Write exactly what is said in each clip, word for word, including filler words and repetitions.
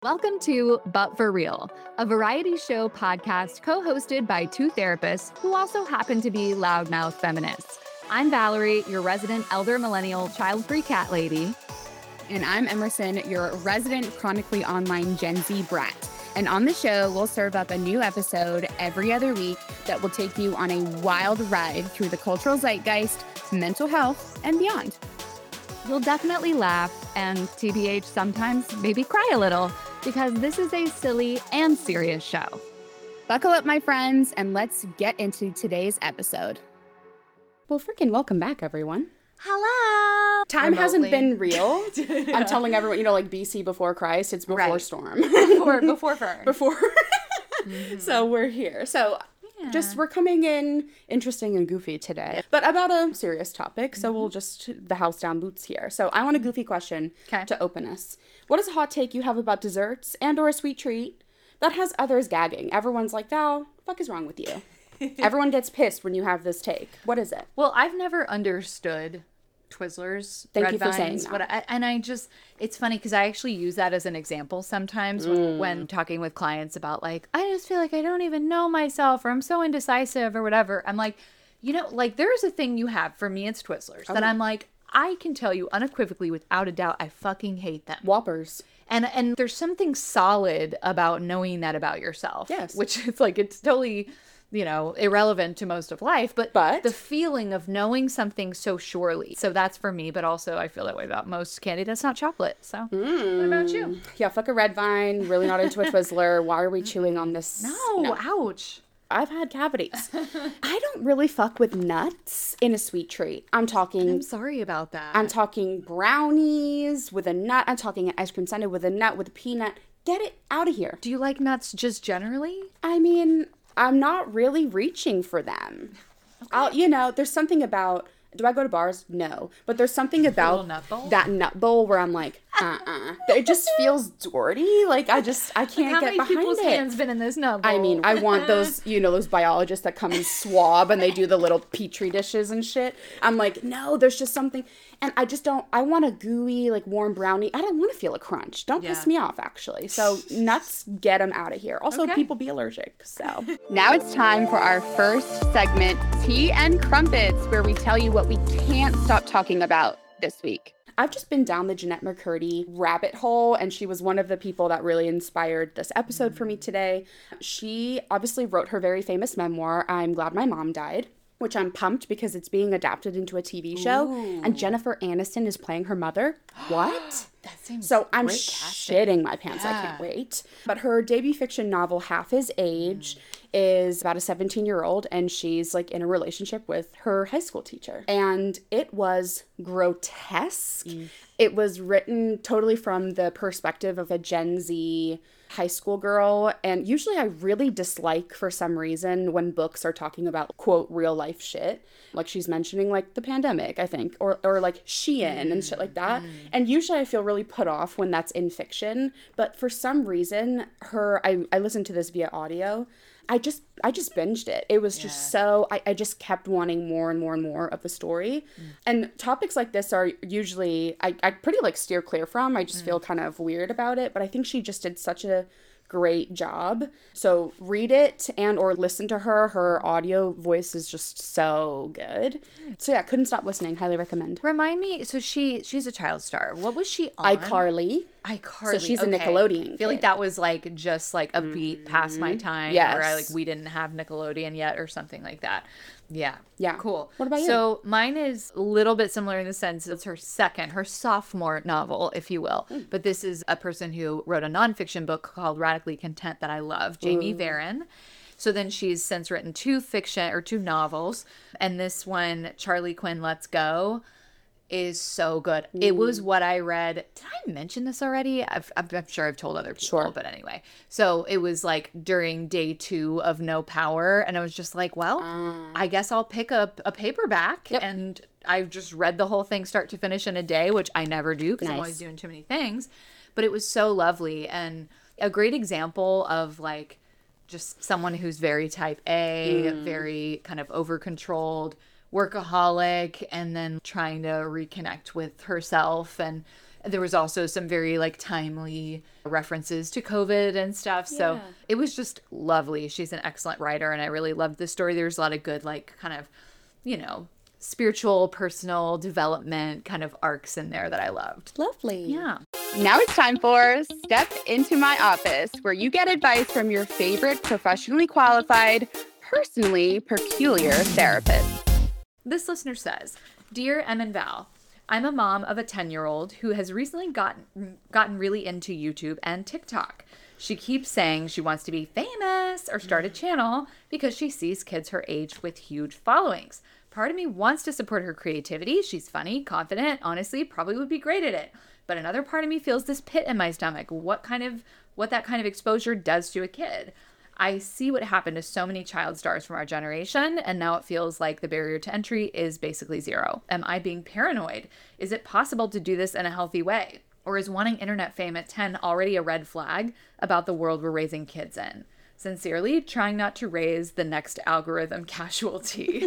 Welcome to But For Real, a variety show podcast co-hosted by two therapists who also happen to be loudmouth feminists. I'm Valerie, your resident elder millennial child-free cat lady. And I'm Emerson, your resident chronically online Gen Z brat. And on the show, we'll serve up a new episode every other week that will take you on a wild ride through the cultural zeitgeist, mental health, and beyond. You'll definitely laugh and, T B H, sometimes maybe cry a little, because this is a silly and serious show. Buckle up, my friends, and let's get into today's episode. Well, freaking welcome back, everyone. Hello! Time Remotely. hasn't been real. Yeah. I'm telling everyone, you know, like B C before Christ, it's before Right. storm. Before, before Fern. Before. Mm-hmm. So we're here. So Yeah. just, we're coming in interesting and goofy today, but about a serious topic. So we'll just, the house down boots here. So I want a goofy question 'Kay. to open us. What is a hot take you have about desserts and or a sweet treat that has others gagging? Everyone's like, Val, the fuck is wrong with you? Everyone gets pissed when you have this take. What is it? Well, I've never understood Twizzlers, Thank Red you for Vines, saying that. what I, and I just, it's funny because I actually use that as an example sometimes when, Mm. when talking with clients about like, I just feel like I don't even know myself or I'm so indecisive or whatever. I'm like, you know, like there's a thing you have, for me it's Twizzlers, that Okay. I'm like, I can tell you unequivocally without a doubt, I fucking hate them. Whoppers. And and there's something solid about knowing that about yourself. Yes. Which it's like, it's totally, you know, irrelevant to most of life. But, But- the feeling of knowing something so surely. So that's for me. But also I feel that way about most candy that's not chocolate. So what about you? Yeah, fuck a red vine. Really not into a Twizzler. Why are we chewing on this? No, ouch. I've had cavities. I don't really fuck with nuts in a sweet treat. I'm talking I'm sorry about that. I'm talking brownies with a nut. I'm talking an ice cream sundae with a nut with a peanut. Get it out of here. Do you like nuts just generally? I mean, I'm not really reaching for them. I'll, you know, there's something about, do I go to bars? No. But there's something about little nut bowl? that nut bowl where I'm like, uh-uh. It just feels dirty. Like, I just, I can't How get many behind people's it. hands been in this nut bowl? I mean, I want those, you know, those biologists that come and swab and they do the little petri dishes and shit. I'm like, no, there's just something. And I just don't, I want a gooey, like warm brownie. I don't want to feel a crunch. Don't piss Yeah. me off, actually. So nuts, get them out of here. Also, Okay. people be allergic. So now it's time for our first segment, Tea and Crumpets, where we tell you what we can't stop talking about this week. I've just been down the Jeanette McCurdy rabbit hole, and she was one of the people that really inspired this episode for me today. She obviously wrote her very famous memoir, I'm Glad My Mom Died, which I'm pumped because it's being adapted into a T V show, and Jennifer Aniston is playing her mother. What? That seems So I'm great casting. shitting my pants. I Yeah. can't wait. But her debut fiction novel, Half His Age, is about a seventeen-year-old, and she's like in a relationship with her high school teacher. And it was grotesque. It was written totally from the perspective of a Gen Z high school girl. And usually I really dislike, for some reason, when books are talking about, quote, real life shit. Like she's mentioning like the pandemic, I think, or, or like Shein and shit like that. And usually I feel really put off when that's in fiction. But for some reason, her, I, I listened to this via audio. I just I just binged it. It was just so, I, I just kept wanting more and more and more of the story. Mm. And topics like this are usually, I, I pretty like steer clear from. I just mm. feel kind of weird about it. But I think she just did such a great job. So read it and or listen to her. Her audio voice is just so good. So yeah, couldn't stop listening. Highly recommend. Remind me, so she she's a child star. What was she on? iCarly. iCarly. So she's a okay. Nickelodeon I feel like kid. that was like just like a beat past my time. Yes. Where I like we didn't have Nickelodeon yet or something like that. Yeah. Yeah. Cool. What about you? So mine is a little bit similar in the sense it's her second, her sophomore novel, if you will. Mm. But this is a person who wrote a nonfiction book called Radically Content that I love, Jamie Ooh. Varon. So then she's since written two fiction or two novels. And this one, Charlie Quinn Let's Go, is so good. Ooh. It was what I read. Did I mention this already? I've, I'm I'm sure I've told other people, Sure. but anyway. So it was like during day two of No Power, and I was just like, well, Uh. I guess I'll pick up a paperback. Yep. And I just read the whole thing start to finish in a day, which I never do because I'm Nice. always doing too many things. But it was so lovely and a great example of like just someone who's very type A, Mm. very kind of over-controlled, workaholic, and then trying to reconnect with herself and There was also some very like timely references to COVID and stuff. So Yeah. it was just lovely. She's an excellent writer, and I really loved the story. There's a lot of good, like, kind of, you know, spiritual, personal development kind of arcs in there that I loved. Lovely. Yeah. Now it's time for Step Into My Office, where you get advice from your favorite professionally qualified, personally peculiar therapist. This listener says, Dear Em and Val, I'm a mom of a ten-year-old who has recently gotten gotten really into YouTube and TikTok. She keeps saying she wants to be famous or start a channel because she sees kids her age with huge followings. Part of me wants to support her creativity. She's funny, confident, honestly, probably would be great at it. But another part of me feels this pit in my stomach. What kind of what that kind of exposure does to a kid. I see what happened to so many child stars from our generation, and now it feels like the barrier to entry is basically zero. Am I being paranoid? Is it possible to do this in a healthy way? Or is wanting internet fame at ten already a red flag about the world we're raising kids in? Sincerely, trying not to raise the next algorithm casualty.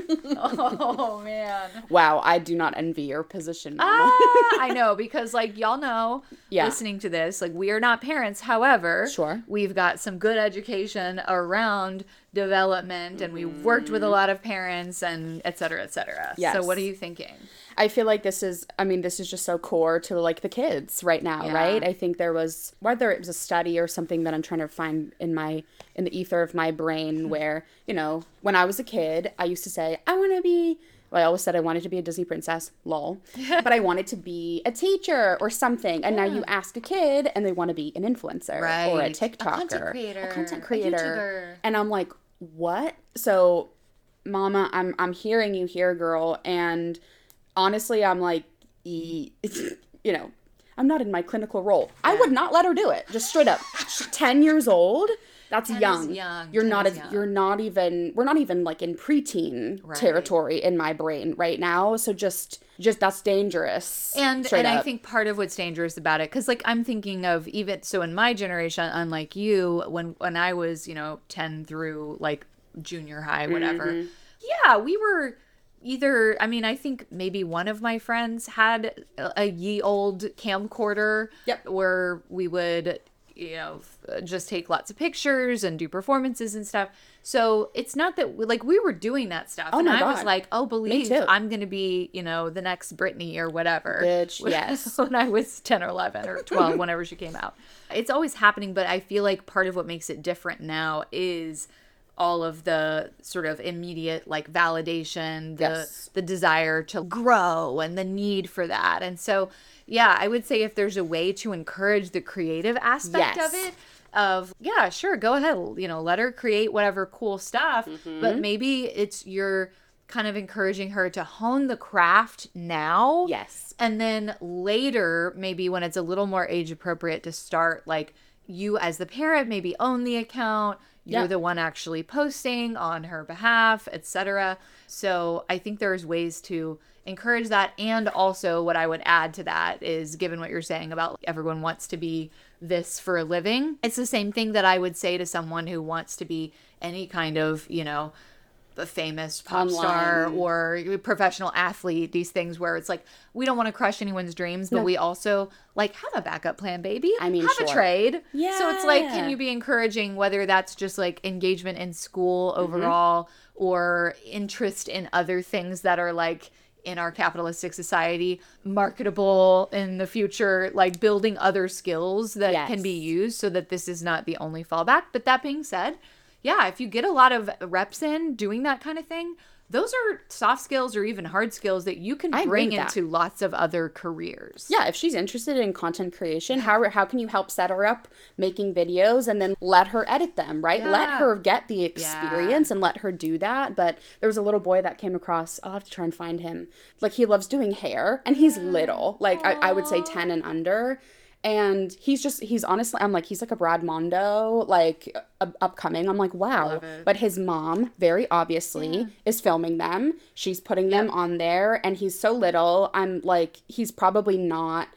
Oh, man. Wow, I do not envy your position, Mama. Ah, I know, because, like, y'all know, Yeah. listening to this, like, we are not parents. However, Sure. we've got some good education around development, and we've worked with a lot of parents, and et cetera, et cetera. Yes. So what are you thinking? I feel like this is, I mean, this is just so core to, like, the kids right now, Yeah. right? I think there was, whether it was a study or something that I'm trying to find in my, in the ether of my brain where, you know, when I was a kid, I used to say, I want to be, well, I always said I wanted to be a Disney princess, lol. But I wanted to be a teacher or something. And now you ask a kid and they want to be an influencer or a Right. TikToker. A content creator. A content A creator. YouTuber. And I'm like, what? So, Mama, I'm I'm hearing you here, girl, and honestly, I'm like, e- you know, I'm not in my clinical role. I would not let her do it. Just straight up. ten years old? That's ten is young. young. You're ten not is a, young. you're not even we're not even like in preteen Right. territory in my brain right now. So just just that's dangerous. And straight and I up. think part of what's dangerous about it, because like I'm thinking of even so in my generation, unlike you, when when I was you know ten through like junior high, whatever. Mm-hmm. Yeah, we were either. I mean, I think maybe one of my friends had a, a ye old camcorder. Yep. Where we would you know f- just take lots of pictures and do performances and stuff. So it's not that we, like we were doing that stuff, Oh and my I was God. like, oh, believe too. I'm gonna be you know the next Britney or whatever. Bitch, yes. When I was ten or eleven or twelve, whenever she came out. It's always happening, but I feel like part of what makes it different now is all of the sort of immediate like validation, the Yes. the desire to grow and the need for that. And so, yeah, I would say if there's a way to encourage the creative aspect Yes. of it, of yeah, sure, go ahead, you know, let her create whatever cool stuff, Mm-hmm. but maybe it's you're kind of encouraging her to hone the craft now. Yes. And then later, maybe when it's a little more age appropriate to start, like you as the parent maybe own the account. You're Yeah. the one actually posting on her behalf, et cetera. So I think there's ways to encourage that. And also what I would add to that is, given what you're saying about everyone wants to be this for a living, it's the same thing that I would say to someone who wants to be any kind of, you know, a famous pop star Online. or professional athlete, these things where it's like, we don't want to crush anyone's dreams, but No. we also like have a backup plan, baby. I mean, have sure. a trade. So it's like, Yeah. can you be encouraging whether that's just like engagement in school Mm-hmm. overall or interest in other things that are like in our capitalistic society, marketable in the future, like building other skills that Yes. can be used so that this is not the only fallback. But that being said, yeah, if you get a lot of reps in doing that kind of thing, those are soft skills or even hard skills that you can I agree bring with that. into lots of other careers. Yeah, if she's interested in content creation, how how can you help set her up making videos and then let her edit them, right? Let Yeah. her get the experience and let her do that. But there was a little boy that came across, I'll have to try and find him. Like he loves doing hair and he's little, like I, I would say ten and under. And he's just, he's honestly, I'm like, he's like a Brad Mondo, like uh, upcoming. I'm like, wow. Love it. But his mom, very obviously, is filming them. She's putting them on there and he's so little. I'm like, he's probably not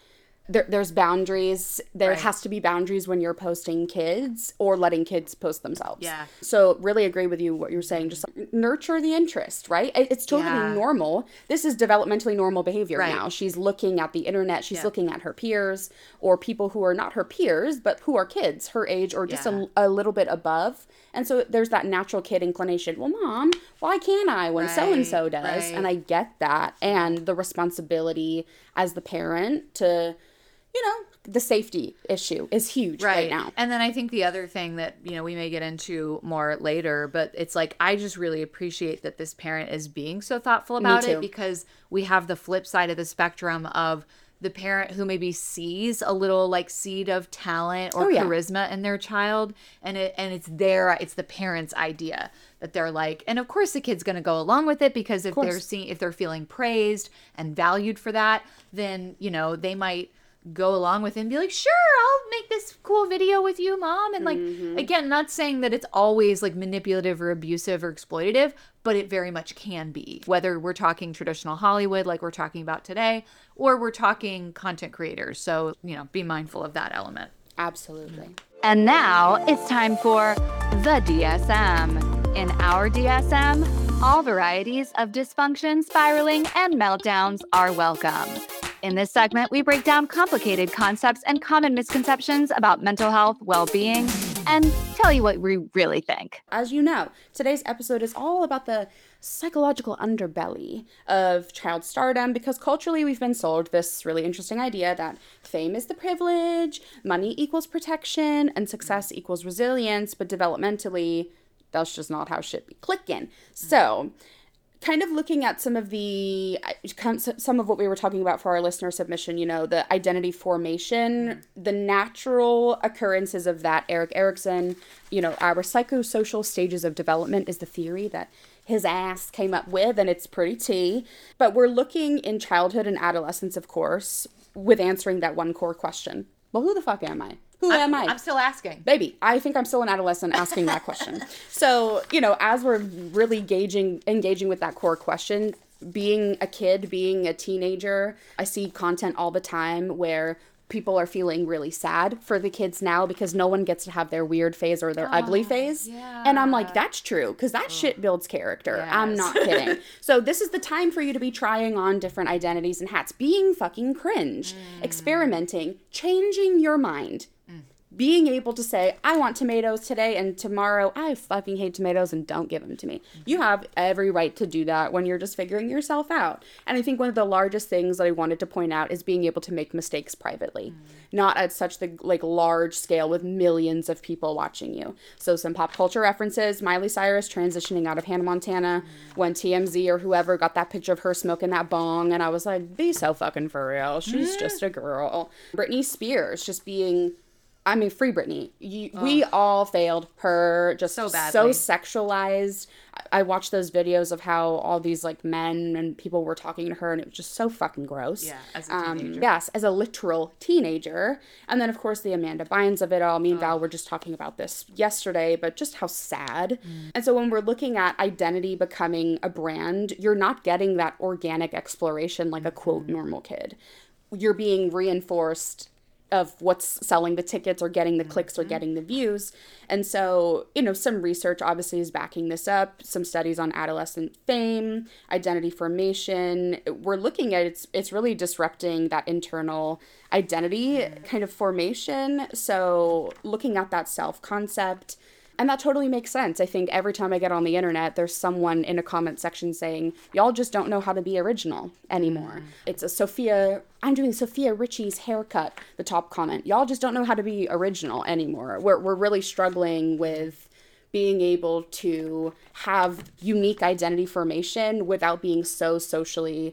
there, there's boundaries. There Right. has to be boundaries when you're posting kids or letting kids post themselves. Yeah. So really agree with you what you're saying. Just like, nurture the interest, right? It- It's totally Yeah. normal. This is developmentally normal behavior Right. now. She's looking at the internet. She's Yeah. looking at her peers or people who are not her peers, but who are kids her age or just Yeah. a, a little bit above. And so there's that natural kid inclination. Well, mom, why can't I when so-and-so Right, does? right. And I get that. And the responsibility as the parent to, you know, the safety issue is huge right, now. And then I think the other thing that, you know, we may get into more later, but it's like, I just really appreciate that this parent is being so thoughtful about too. it, because we have the flip side of the spectrum of the parent who maybe sees a little like seed of talent or Oh, yeah. charisma in their child, and it and it's their it's the parent's idea that they're like, and of course the kid's going to go along with it, because if they're course. seeing if they're feeling praised and valued for that, then, you know, they might go along with it and be like, sure, I'll make this cool video with you, mom. And like, Mm-hmm. again, not saying that it's always like manipulative or abusive or exploitative, but it very much can be, whether we're talking traditional Hollywood like we're talking about today, or we're talking content creators. So, you know, be mindful of that element. Absolutely. And now it's time for the D S M. In our D S M, all varieties of dysfunction, spiraling, and meltdowns are welcome. In this segment, we break down complicated concepts and common misconceptions about mental health, well-being, and tell you what we really think. As you know, today's episode is all about the psychological underbelly of child stardom, because culturally we've been sold this really interesting idea that fame is the privilege, money equals protection, and success equals resilience, but developmentally, that's just not how shit be clicking. So, kind of looking at some of the some of what we were talking about for our listener submission, you know, the identity formation, the natural occurrences of that. Erik Erikson, you know, our psychosocial stages of development is the theory that his ass came up with, and it's pretty tea. But we're looking in childhood and adolescence, of course, with answering that one core question. Well, who the fuck am I? Who I'm, am I? I'm still asking. Baby, I think I'm still an adolescent asking that question. So, you know, as we're really engaging, engaging with that core question, being a kid, being a teenager, I see content all the time where people are feeling really sad for the kids now because no one gets to have their weird phase or their ugly phase. yeah. And I'm like, that's true, because that shit builds character. I'm Yes. not kidding. So this is the time for you to be trying on different identities and hats, being fucking cringe, experimenting, changing your mind. Being able to say, I want tomatoes today, and tomorrow, I fucking hate tomatoes and don't give them to me. You have every right to do that when you're just figuring yourself out. And I think one of the largest things that I wanted to point out is being able to make mistakes privately, not at such the like large scale with millions of people watching you. So some pop culture references, Miley Cyrus transitioning out of Hannah Montana when T M Z or whoever got that picture of her smoking that bong, and I was like, be so fucking for real. She's just a girl. Britney Spears just being... I mean, free Britney. You, we all failed her just So so, badly. sexualized. I, I watched those videos of how all these like men and people were talking to her, and it was just so fucking gross. Yeah, as a Um, teenager. yes, as a literal teenager. And then, of course, the Amanda Bynes of it all. Me and Val were just talking about this yesterday, but just how sad. And so when we're looking at identity becoming a brand, you're not getting that organic exploration like a quote normal kid. You're being reinforced of what's selling the tickets or getting the clicks or getting the views. And so, you know, some research obviously is backing this up. Some studies on adolescent fame, identity formation. We're looking at it's it's really disrupting that internal identity kind of formation. So looking at that self-concept. And that totally makes sense. I think every time I get on the internet, there's someone in a comment section saying, y'all just don't know how to be original anymore. It's a Sophia, I'm doing Sophia Richie's haircut, the top comment. Y'all just don't know how to be original anymore. We're, we're really struggling with being able to have unique identity formation without being so socially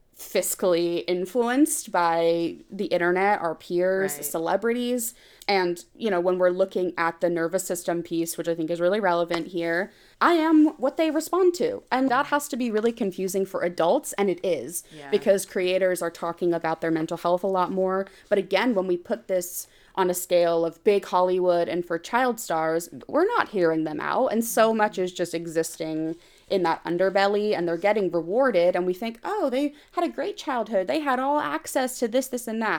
fiscally influenced by the internet, our peers, Right. celebrities. And, you know, when we're looking at the nervous system piece, which I think is really relevant here, I am what they respond to. And that has to be really confusing for adults, and it is, Yeah. because creators are talking about their mental health a lot more. But again, when we put this on a scale of big Hollywood and for child stars, we're not hearing them out. And so much is just existing in that underbelly, and they're getting rewarded, and we think, oh, they had a great childhood. They had all access to this, this, and that.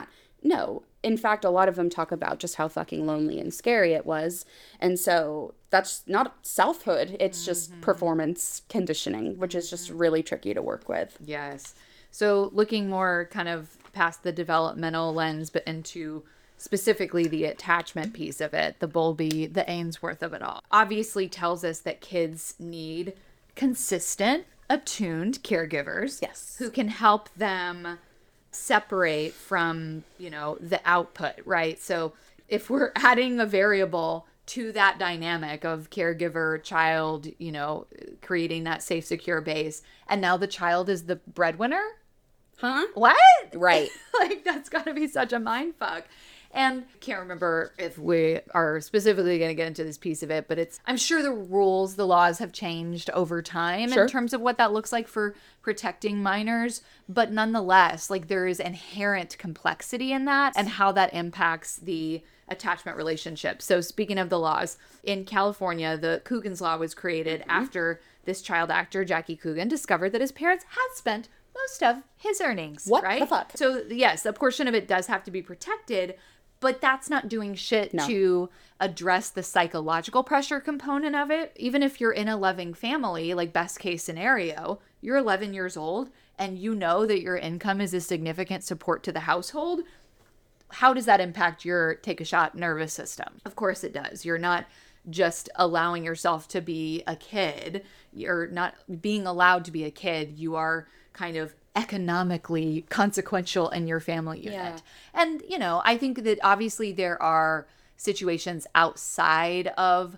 no. In fact, a lot of them talk about just how fucking lonely and scary it was. And so that's not selfhood. It's mm-hmm. just performance conditioning, which is just really tricky to work with. Yes. So looking more kind of past the developmental lens, but into specifically the attachment piece of it, the Bowlby, the Ainsworth of it all, obviously tells us that kids need consistent, attuned caregivers. Yes. Who can help them separate from, you know, the output, right? So if we're adding a variable to that dynamic of caregiver, child, you know, creating that safe, secure base, and now the child is the breadwinner? Huh? What? Right. Like, that's got to be such a mind fuck. And can't remember if we are specifically going to get into this piece of it, but it's, I'm sure the rules, the laws have changed over time sure. in terms of what that looks like for protecting minors. But nonetheless, like, there is inherent complexity in that and how that impacts the attachment relationship. So speaking of the laws, in California, the Coogan's Law was created mm-hmm. after this child actor, Jackie Coogan, discovered that his parents had spent most of his earnings. What right? the fuck? So yes, a portion of it does have to be protected, but that's not doing shit no. to address the psychological pressure component of it. Even if you're in a loving family, like best case scenario, you're eleven years old and you know that your income is a significant support to the household. How does that impact your take a shot nervous system? Of course it does. You're not just allowing yourself to be a kid. You're not being allowed to be a kid. You are kind of economically consequential in your family unit. Yeah. And, you know, I think that obviously there are situations outside of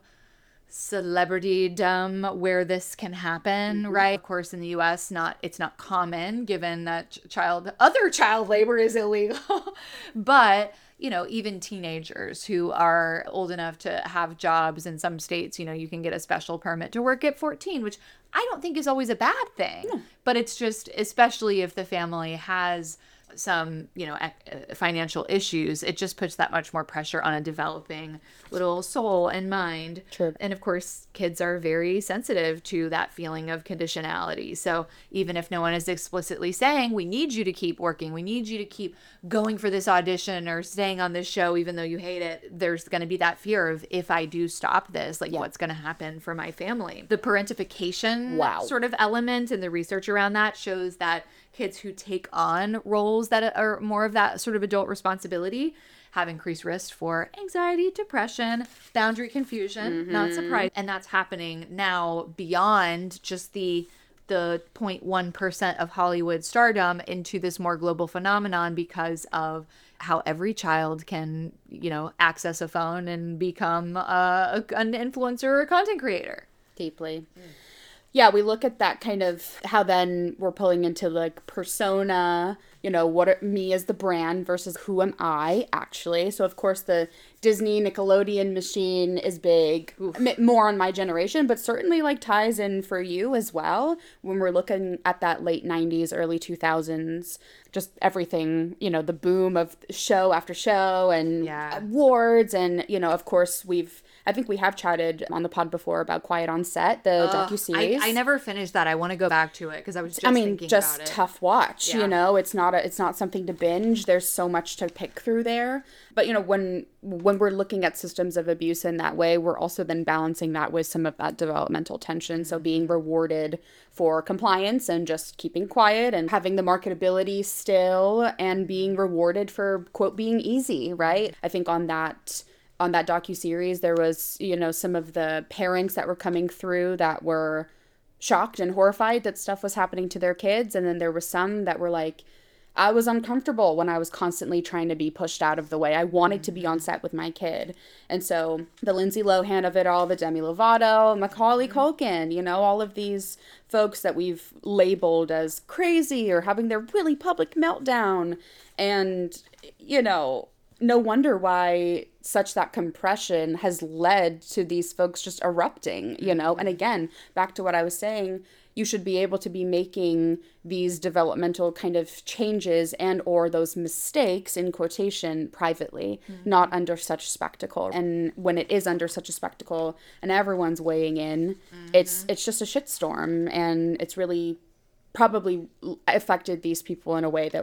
celebritydom where this can happen, mm-hmm. right? Of course, in the U S, not it's not common given that child other child labor is illegal. But, you know, even teenagers who are old enough to have jobs in some states, you know, you can get a special permit to work at fourteen, which I don't think is always a bad thing. No. But it's just, especially if the family has some, you know, financial issues, it just puts that much more pressure on a developing little soul and mind. True. And of course, kids are very sensitive to that feeling of conditionality. So even if no one is explicitly saying, we need you to keep working, we need you to keep going for this audition or staying on this show, even though you hate it, there's going to be that fear of, if I do stop this, like yeah. what's going to happen for my family? The parentification wow. sort of element and the research around that shows that kids who take on roles that are more of that sort of adult responsibility have increased risk for anxiety, depression, boundary confusion, mm-hmm. not surprised. And that's happening now beyond just the the zero point one percent of Hollywood stardom into this more global phenomenon because of how every child can, you know, access a phone and become uh, an influencer or a content creator. Deeply. Mm. Yeah, we look at that kind of how then we're pulling into like persona, you know, what are, me as the brand versus who am I actually. So of course the Disney Nickelodeon machine is big, Oof. more on my generation, but certainly like ties in for you as well. When we're looking at that late nineties, early two thousands, just everything, you know, the boom of show after show and yeah. awards. And, you know, of course we've, I think we have chatted on the pod before about Quiet on Set, the uh, docuseries. I, I never finished that. I want to go back to it because I was just I mean, thinking just about it. tough watch, yeah. you know, it's not a, it's not something to binge. There's so much to pick through there. But, you know, when when we're looking at systems of abuse in that way, we're also then balancing that with some of that developmental tension. So being rewarded for compliance and just keeping quiet and having the marketability still and being rewarded for, quote, being easy, right? I think on that... on that docuseries, there was, you know, some of the parents that were coming through that were shocked and horrified that stuff was happening to their kids. And then there were some that were like, I was uncomfortable when I was constantly trying to be pushed out of the way. I wanted to be on set with my kid. And so the Lindsay Lohan of it all, the Demi Lovato, Macaulay Culkin, you know, all of these folks that we've labeled as crazy or having their really public meltdown. And, you know, no wonder why such that compression has led to these folks just erupting, you know? And again, back to what I was saying, you should be able to be making these developmental kind of changes and or those mistakes in quotation privately, mm-hmm. not under such spectacle. And when it is under such a spectacle and everyone's weighing in, mm-hmm. it's it's just a shitstorm. And it's really probably affected these people in a way that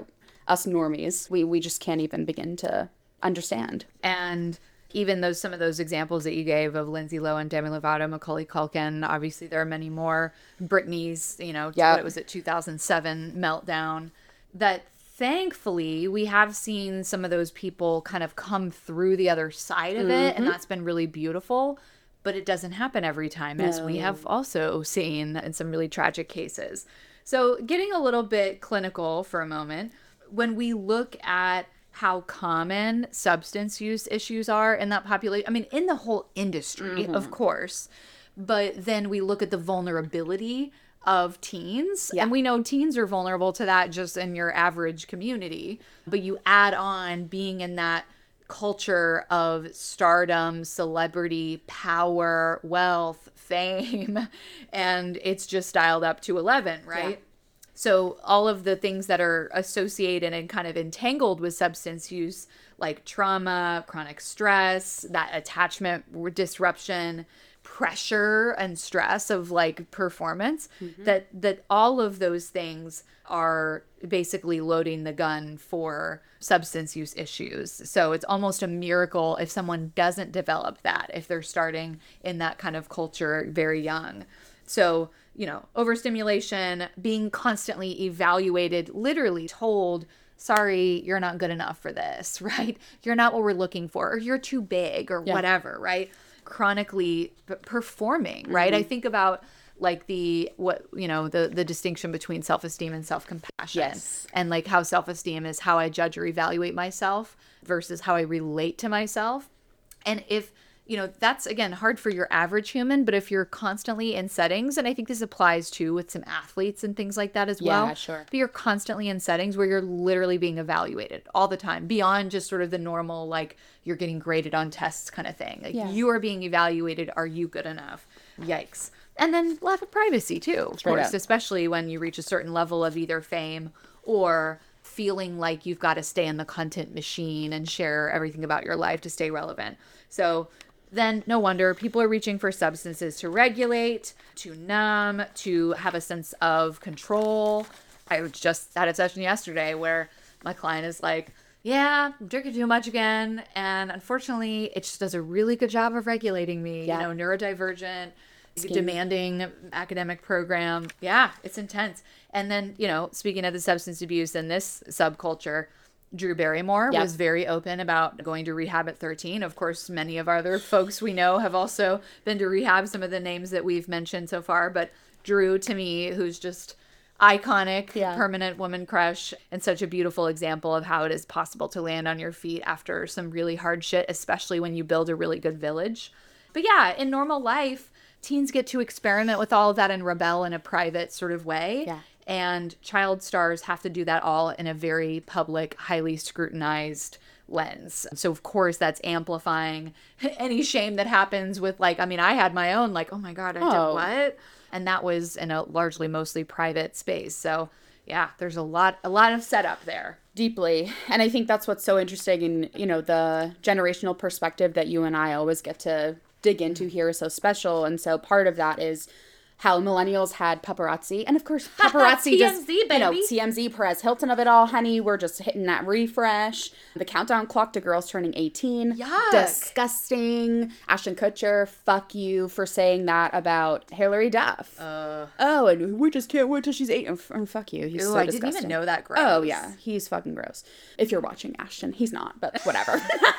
us normies, we, we just can't even begin to understand. And even those some of those examples that you gave of Lindsay Lohan, Demi Lovato, Macaulay Culkin, obviously there are many more. Britney's, you know, Yep. what was it, two thousand seven meltdown, that thankfully we have seen some of those people kind of come through the other side of it, and that's been really beautiful. But it doesn't happen every time, as we have also seen in some really tragic cases. So getting a little bit clinical for a moment, when we look at how common substance use issues are in that population, I mean, in the whole industry, of course, but then we look at the vulnerability of teens, Yeah. and we know teens are vulnerable to that just in your average community, but you add on being in that culture of stardom, celebrity, power, wealth, fame, and it's just dialed up to eleven, right? Yeah. So all of the things that are associated and kind of entangled with substance use, like trauma, chronic stress, that attachment disruption, pressure and stress of like performance, mm-hmm. that that all of those things are basically loading the gun for substance use issues. So it's almost a miracle if someone doesn't develop that, if they're starting in that kind of culture very young. So, you know, overstimulation, being constantly evaluated, literally told, sorry, you're not good enough for this, right? You're not what we're looking for, or you're too big, or yeah. whatever, right? Chronically p- performing, right? Mm-hmm. I think about like the, what, you know, the, the distinction between self-esteem and self-compassion. Yes. And like how self-esteem is how I judge or evaluate myself versus how I relate to myself. And if, you know, that's, again, hard for your average human, but if you're constantly in settings, and I think this applies too with some athletes and things like that as well. Yeah, sure. But you're constantly in settings where you're literally being evaluated all the time, beyond just sort of the normal, like, you're getting graded on tests kind of thing. Like, yeah. you are being evaluated. Are you good enough? Yikes. And then lack of privacy too, of Straight course, up. Especially when you reach a certain level of either fame or feeling like you've got to stay in the content machine and share everything about your life to stay relevant. So then no wonder people are reaching for substances to regulate, to numb, to have a sense of control. I was just at a session yesterday where my client is like, yeah, I'm drinking too much again. And unfortunately, it just does a really good job of regulating me, Yeah. you know, neurodivergent, Skin. demanding academic program. Yeah, it's intense. And then, you know, speaking of the substance abuse in this subculture, Drew Barrymore Yep. was very open about going to rehab at thirteen. Of course, many of our other folks we know have also been to rehab, some of the names that we've mentioned so far. But Drew, to me, who's just iconic, Yeah. permanent woman crush, and such a beautiful example of how it is possible to land on your feet after some really hard shit, especially when you build a really good village. But yeah, in normal life, teens get to experiment with all of that and rebel in a private sort of way. Yeah. And child stars have to do that all in a very public, highly scrutinized lens. So, of course, that's amplifying any shame that happens with, like, I mean, I had my own, like, oh my God, I Oh. did what? And that was in a largely mostly private space. So, yeah, there's a lot, a lot of setup there. Deeply. And I think that's what's so interesting. And, you know, the generational perspective that you and I always get to dig into here is so special. And so part of that is how millennials had paparazzi. And of course, paparazzi T M Z, just, you know, baby. T M Z, Perez Hilton of it all, honey. We're just hitting that refresh. The countdown clock to girls turning eighteen. Yuck. Disgusting. Ashton Kutcher, fuck you for saying that about Hilary Duff. Uh, oh, and we just can't wait till she's eight. And fuck you. He's ew, so I disgusting. didn't even know that. Gross. Oh, yeah. He's fucking gross. If you're watching Ashton, he's not, but whatever.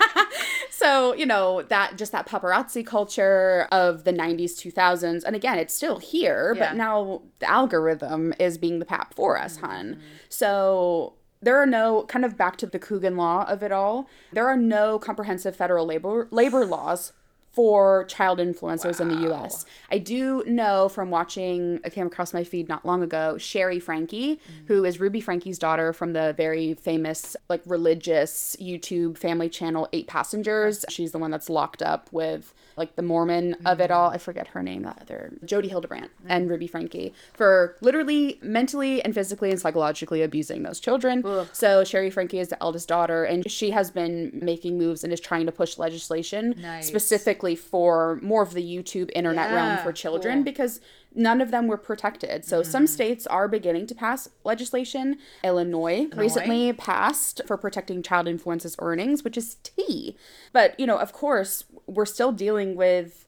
So, you know, that just that paparazzi culture of the nineties, two thousands. And again, it's still here, Yeah. but now the algorithm is being the pap for us, hun. So there are no, kind of back to the Coogan law of it all, there are no comprehensive federal labor labor laws for child influencers wow. in the U S. I do know from watching, I came across my feed not long ago, Sherry Frankie, mm. who is Ruby Frankie's daughter from the very famous, like, religious YouTube family channel, Eight Passengers. She's the one that's locked up with, like, the Mormon mm. of it all. I forget her name, that other, Jody Hildebrandt mm. and Ruby Frankie, for literally mentally and physically and psychologically abusing those children. Ugh. So Sherry Frankie is the eldest daughter, and she has been making moves and is trying to push legislation nice. specifically specifically for more of the YouTube internet Yeah, realm for children cool. because none of them were protected. So mm-hmm. some states are beginning to pass legislation. Illinois, Illinois recently passed for protecting child influences earnings, which is tea. But, you know, of course, we're still dealing with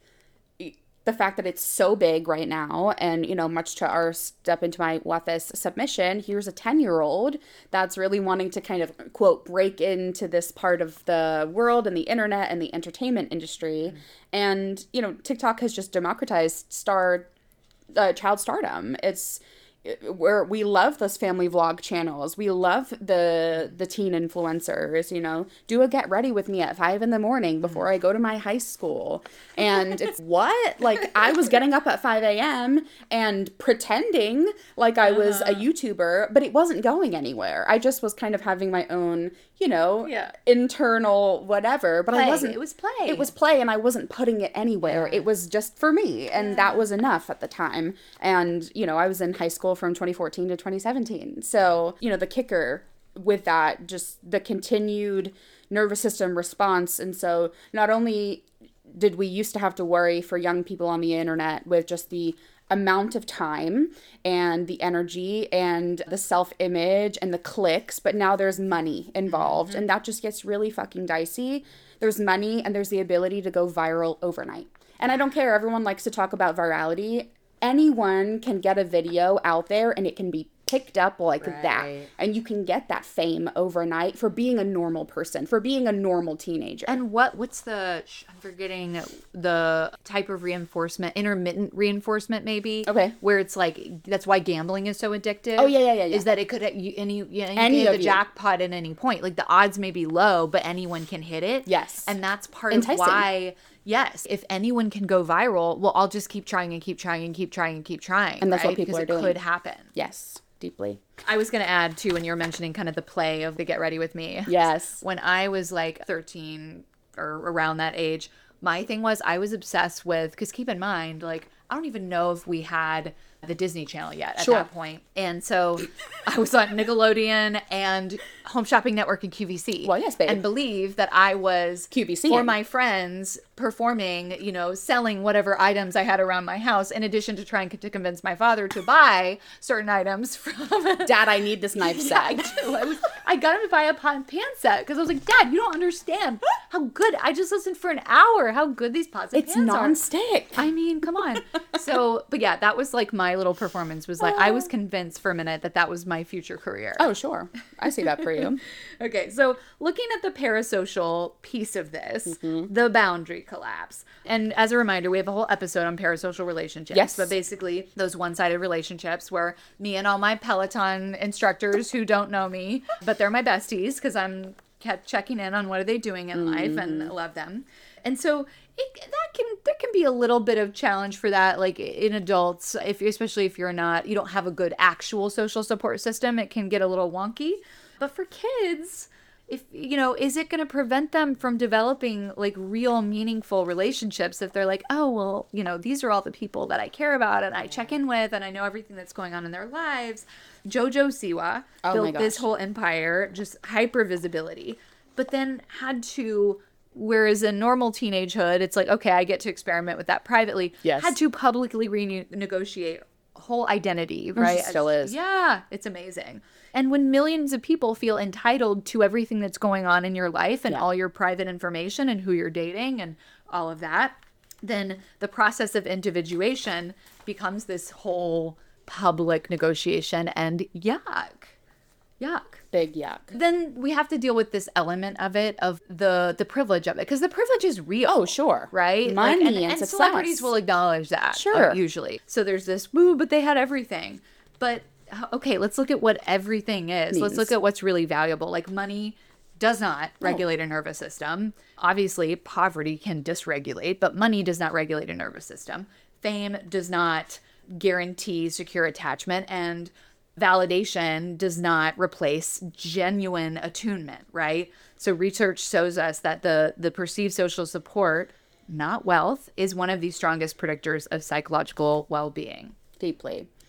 the fact that it's so big right now, and, you know, much to our step into my W A F S submission, here's a ten-year-old that's really wanting to kind of, quote, break into this part of the world and the internet and the entertainment industry. Mm-hmm. And, you know, TikTok has just democratized star, uh, child stardom. It's where we love those family vlog channels. We love the the teen influencers, you know, do a get ready with me at five in the morning before I go to my high school. And it's what? Like, I was getting up at five a.m. and pretending like I was uh-huh. a YouTuber, but it wasn't going anywhere. I just was kind of having my own, you know, yeah. internal whatever, but play. I wasn't. It was play. It was play, and I wasn't putting it anywhere. Yeah. It was just for me, and yeah. that was enough at the time. And, you know, I was in high school from twenty fourteen to twenty seventeen. So, you know, the kicker with that, just the continued nervous system response. And so not only did we used to have to worry for young people on the internet with just the amount of time and the energy and the self-image and the clicks, but now there's money involved, mm-hmm. and that just gets really fucking dicey. There's money and there's the ability to go viral overnight. And I don't care, everyone likes to talk about virality. Anyone can get a video out there and it can be picked up like right. that. And you can get that fame overnight for being a normal person, for being a normal teenager. And what what's the, I'm forgetting the type of reinforcement, intermittent reinforcement maybe. Okay. Where it's like, that's why gambling is so addictive. Oh, yeah, yeah, yeah. yeah. Is that it could, you, any, you, know, you any can hit of the you. jackpot at any point. Like the odds may be low, but anyone can hit it. Yes. And that's part Enticing. of why... Yes, if anyone can go viral, well, I'll just keep trying and keep trying and keep trying and keep trying. And that's right? what people because are doing. It could happen. Yes, deeply. I was going to add, too, when you were mentioning kind of the play of the Get Ready With Me. Yes. When I was like thirteen or around that age, my thing was I was obsessed with, because keep in mind, like, I don't even know if we had the Disney Channel yet at sure. that point. And so I was on Nickelodeon and Home Shopping Network and Q V C. Well, yes, babe. And believe that I was Q V C for my friends performing, you know, selling whatever items I had around my house, in addition to trying to convince my father to buy certain items from Dad, I need this knife set. Yeah, I, do. I, was, I got him to buy a pan set because I was like, Dad, you don't understand how good. I just listened for an hour. How good these pots and it's pans are. It's nonstick. I mean, come on. So, but yeah, that was like my little performance. Was like I was convinced for a minute that that was my future career. Oh, sure. I see that for you. Okay, so looking at the parasocial piece of this, mm-hmm. the boundary collapse. And as a reminder, we have a whole episode on parasocial relationships. Yes. But basically, those one-sided relationships where me and all my Peloton instructors who don't know me, but they're my besties because I'm kept checking in on what are they doing in mm-hmm. life, and I love them. And so it, that can there can be a little bit of challenge for that, like in adults, if especially if you're not, you don't have a good actual social support system, it can get a little wonky. But for kids, if you know, is it going to prevent them from developing like real meaningful relationships if they're like, oh well, you know, these are all the people that I care about and I check in with and I know everything that's going on in their lives. Jojo Siwa oh built this whole empire, just hyper visibility, but then had to. Whereas in normal teenagehood, it's like, okay, I get to experiment with that privately. Yes. Had to publicly renegotiate whole identity, right? It still is. Yeah, it's amazing. And when millions of people feel entitled to everything that's going on in your life and yeah. all your private information and who you're dating and all of that, then the process of individuation becomes this whole public negotiation, and yuck. Yuck. Big yuck. Then we have to deal with this element of it, of the the privilege of it, because the privilege is real. Oh, sure. Right? Money like, and, and, and success. Celebrities will acknowledge that. Sure. Uh, usually. So there's this, woo, but they had everything. But, okay, let's look at what everything is. Means. Let's look at what's really valuable. Like money does not regulate oh. a nervous system. Obviously, poverty can dysregulate, but money does not regulate a nervous system. Fame does not guarantee secure attachment, and validation does not replace genuine attunement, right? So research shows us that the the perceived social support, not wealth, is one of the strongest predictors of psychological well-being. Deeply.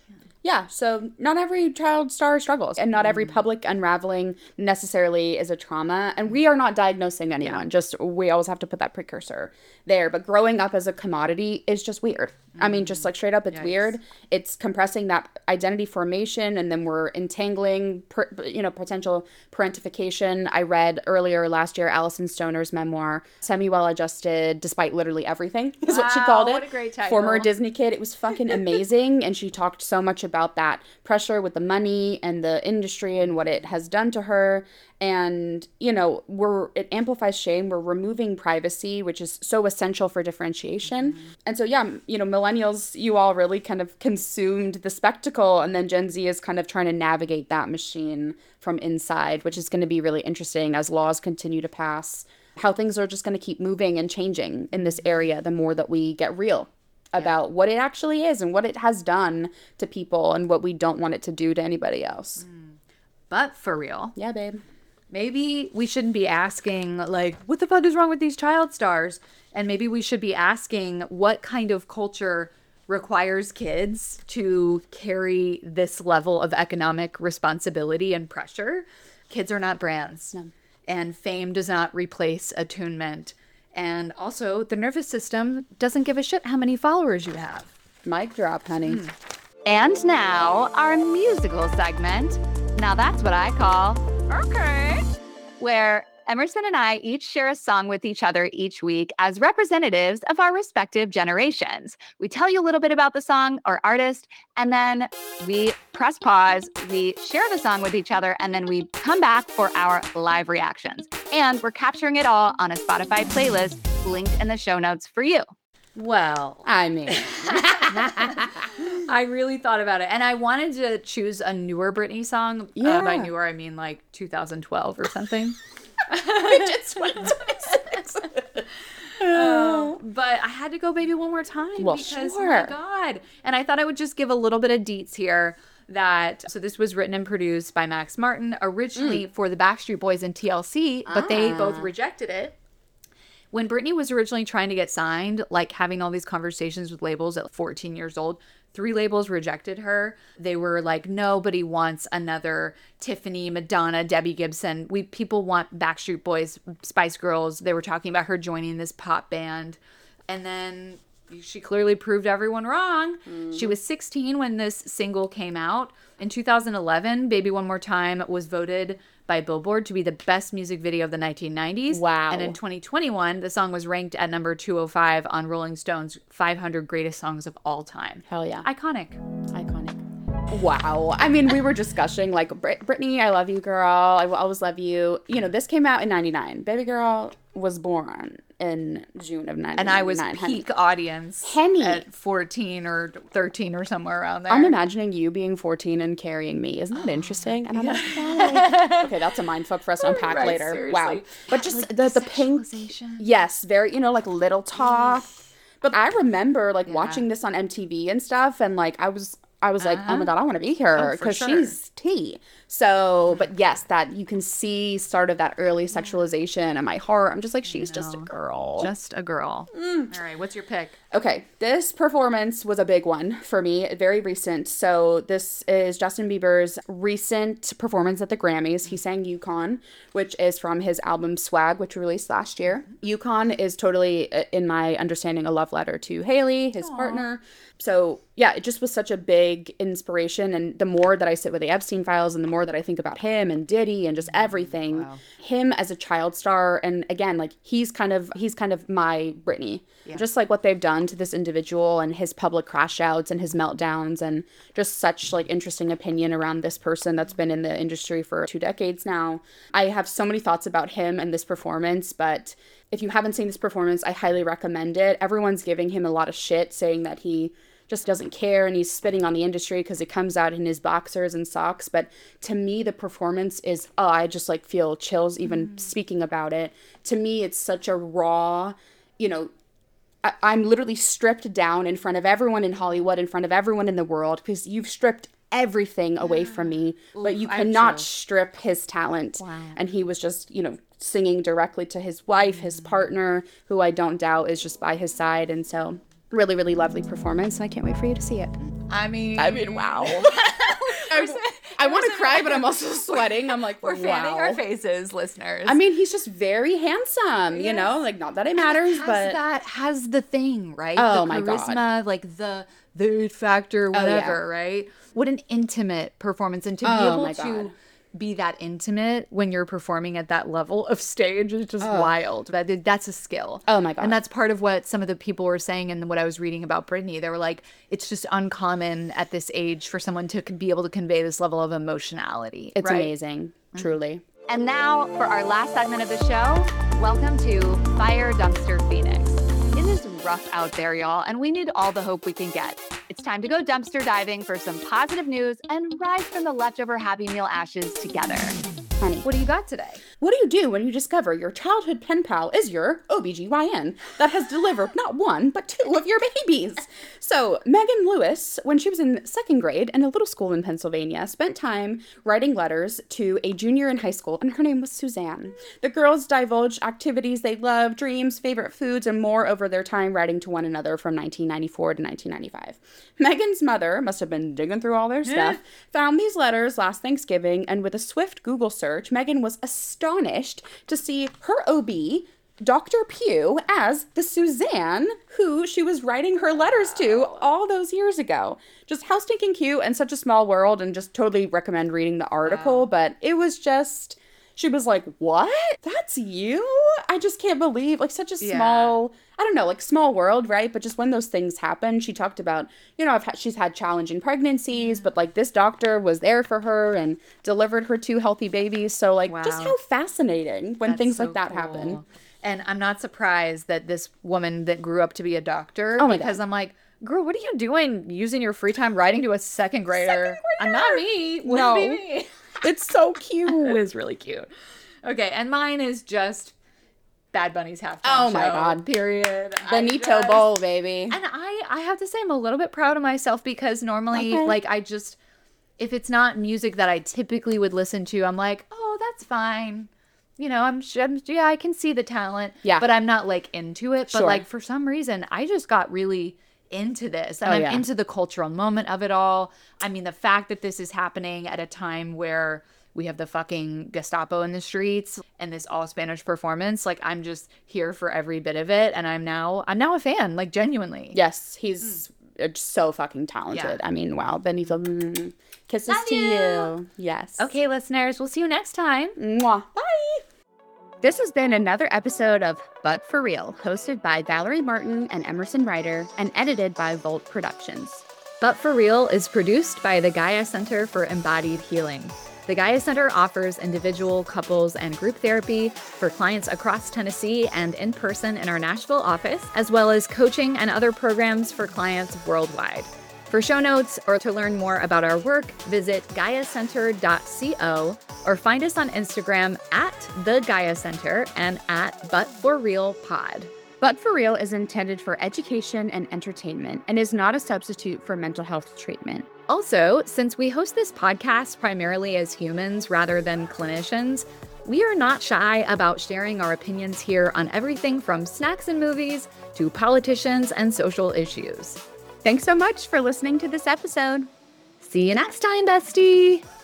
Yeah, so not every child star struggles, and not every public unraveling necessarily is a trauma. And we are not diagnosing anyone, yeah. just we always have to put that precursor there. But growing up as a commodity is just weird. Mm. I mean, just like straight up, it's Yikes. weird. It's compressing that identity formation, and then we're entangling, per, you know, potential parentification. I read earlier last year Alison Stoner's memoir, Semi-Well-Adjusted Despite Literally Everything, is wow, what she called it. What a great title. Former Disney kid. It was fucking amazing, and she talked so much about about that pressure with the money and the industry and what it has done to her. And, you know, we're it amplifies shame. We're removing privacy, which is so essential for differentiation. Mm-hmm. And so, yeah, you know, millennials, you all really kind of consumed the spectacle. And then Gen Z is kind of trying to navigate that machine from inside, which is going to be really interesting as laws continue to pass, how things are just going to keep moving and changing in this area the more that we get real about yeah. what it actually is and what it has done to people and what we don't want it to do to anybody else. Mm. But for real. Yeah, babe. Maybe we shouldn't be asking, like, what the fuck is wrong with these child stars? And maybe we should be asking what kind of culture requires kids to carry this level of economic responsibility and pressure. Kids are not brands. No. And fame does not replace attunement. And also, the nervous system doesn't give a shit how many followers you have. Mic drop, honey. Mm. And now, our musical segment. Now that's what I call, okay, where Emerson and I each share a song with each other each week as representatives of our respective generations. We tell you a little bit about the song or artist, and then we press pause, we share the song with each other, and then we come back for our live reactions. And we're capturing it all on a Spotify playlist linked in the show notes for you. Well, I mean, I really thought about it. And I wanted to choose a newer Britney song. Yeah. Uh, by newer, I mean like two thousand twelve or something. We did twenty twenty-six. uh, but I had to go Baby One More Time. Well, because, sure. Oh my God. And I thought I would just give a little bit of deets here. That so this was written and produced by Max Martin originally mm. for the Backstreet Boys and T L C, but ah. they both rejected it. When Britney was originally trying to get signed, like having all these conversations with labels at fourteen years old, three labels rejected her. They were like, nobody wants another Tiffany, Madonna, Debbie Gibson. We people want Backstreet Boys, Spice Girls. They were talking about her joining this pop band. And then she clearly proved everyone wrong. Mm. She was sixteen when this single came out. In two thousand eleven, Baby One More Time was voted by Billboard to be the best music video of the nineteen nineties. Wow. And in twenty twenty-one, the song was ranked at number two oh five on Rolling Stone's five hundred greatest songs of all time. Hell yeah. Iconic. Iconic. Wow. I mean, we were discussing, like, Brit- Britney, I love you, girl. I will always love you. You know, this came out in ninety-nine. Baby girl was born in June of ninety-nine. And I was peak honey. audience Henny. At fourteen or thirteen or somewhere around there. I'm imagining you being fourteen and carrying me. Isn't that interesting? And I'm like, oh. Okay, that's a mindfuck for us to unpack right, later. Seriously. Wow. But just like the, the pink. Yes, very, you know, like little talk. But I remember, like, yeah. watching this on M T V and stuff, and, like, I was... I was like, uh-huh. oh my God, I want to be here because oh, sure. she's tea. So, but yes, that you can see start of that early sexualization in my heart. I'm just like, she's just a girl. Just a girl. Mm. All right, what's your pick? Okay, this performance was a big one for me, very recent. So this is Justin Bieber's recent performance at the Grammys. He sang Yukon, which is from his album Swag, which released last year. Yukon is totally, in my understanding, a love letter to Haley, his Aww. partner. So, yeah, it just was such a big inspiration. And the more that I sit with the Epstein files and the more that I think about him and Diddy and just everything, wow. him as a child star. And again, like he's kind of he's kind of my Britney, yeah. just like what they've done to this individual and his public crash outs and his meltdowns and just such like interesting opinion around this person that's been in the industry for two decades now. I have so many thoughts about him and this performance, but if you haven't seen this performance, I highly recommend it. Everyone's giving him a lot of shit, saying that he just doesn't care and he's spitting on the industry because it comes out in his boxers and socks. But to me, the performance is, oh, I just like feel chills even mm. speaking about it. To me, it's such a raw, you know, I- I'm literally stripped down in front of everyone in Hollywood, in front of everyone in the world, because you've stripped everything away from me, Oof, but you cannot strip his talent. Wow. And he was just, you know, singing directly to his wife, his partner, who I don't doubt is just by his side. And so really, really lovely performance. I can't wait for you to see it. I mean, I mean, wow. I, I want to cry, but I'm also sweating. I'm like, we're wow. fanning our faces, listeners. I mean, he's just very handsome, you Yes. know, like not that it matters, has but that has the thing, right? Oh, the my God. charisma, like the the it factor, yeah. whatever, right? What an intimate performance, and to be Oh, able my to God. be that intimate when you're performing at that level of stage is just wild. That that's a skill. Oh, my God. And that's part of what some of the people were saying, and what I was reading about Britney. They were like, it's just uncommon at this age for someone to be able to convey this level of emotionality. it's right? amazing, truly. And now for our last segment of the show, welcome to Fire Dumpster Phoenix. It is rough out there, y'all, and we need all the hope we can get. It's time to go dumpster diving for some positive news and rise from the leftover Happy Meal ashes together. Honey, What do you got today? what do you do when you discover your childhood pen pal is your O B G Y N that has delivered not one, but two of your babies? So, Megan Lewis, when she was in second grade in a little school in Pennsylvania, spent time writing letters to a junior in high school, and her name was Suzanne. The girls divulged activities they loved, dreams, favorite foods, and more over their time writing to one another from nineteen ninety-four to nineteen ninety-five. Megan's mother must have been digging through all their stuff, found these letters last Thanksgiving, and with a swift Google search, Megan was astonished to see her O B, Doctor Pugh, as the Suzanne who she was writing her letters to all those years ago. Just how stinking cute, and such a small world, and just totally recommend reading the article, Wow. but it was just... She was like, what? That's you? I just can't believe, like, such a Yeah. small, I don't know, like, small world, right? But just when those things happen, she talked about, you know, I've had, she's had challenging pregnancies, but, like, this doctor was there for her and delivered her two healthy babies. So, like, just Wow. how fascinating when That's things so like that cool. happen. And I'm not surprised that this woman that grew up to be a doctor, Oh my because God. I'm like, girl, what are you doing using your free time writing to a second grader? I'm not me. Wouldn't No. be me. It's so cute. It is really cute. Okay, and mine is just Bad Bunny's halftime Oh my show, God. period. I Benito just- Bowl, baby. And I, I have to say, I'm a little bit proud of myself, because normally, Okay. like, I just, if it's not music that I typically would listen to, I'm like, oh, that's fine. You know, I'm, sh- I'm yeah, I can see the talent. Yeah. But I'm not, like, into it. But, Sure. like, for some reason, I just got really into this. And Oh, I'm yeah. into the cultural moment of it all. I mean, the fact that this is happening at a time where we have the fucking Gestapo in the streets and this all Spanish performance, like, I'm just here for every bit of it. And I'm now, I'm now a fan, like, genuinely. Yes, he's uh, so fucking talented. Yeah. I mean, wow. Benito, mm, kisses Love to you. you. Yes. Okay, listeners, we'll see you next time. Mwah. Bye. This has been another episode of But For Real, hosted by Valerie Martin and Emerson Ryder, and edited by Volt Productions. But For Real is produced by the Gaia Center for Embodied Healing. The Gaia Center offers individual, couples, and group therapy for clients across Tennessee and in person in our Nashville office, as well as coaching and other programs for clients worldwide. For show notes or to learn more about our work, visit gaia center dot co or find us on Instagram at The Gaia Center and at But For Real Pod. But For Real is intended for education and entertainment and is not a substitute for mental health treatment. Also, since we host this podcast primarily as humans rather than clinicians, we are not shy about sharing our opinions here on everything from snacks and movies to politicians and social issues. Thanks so much for listening to this episode. See you next time, bestie!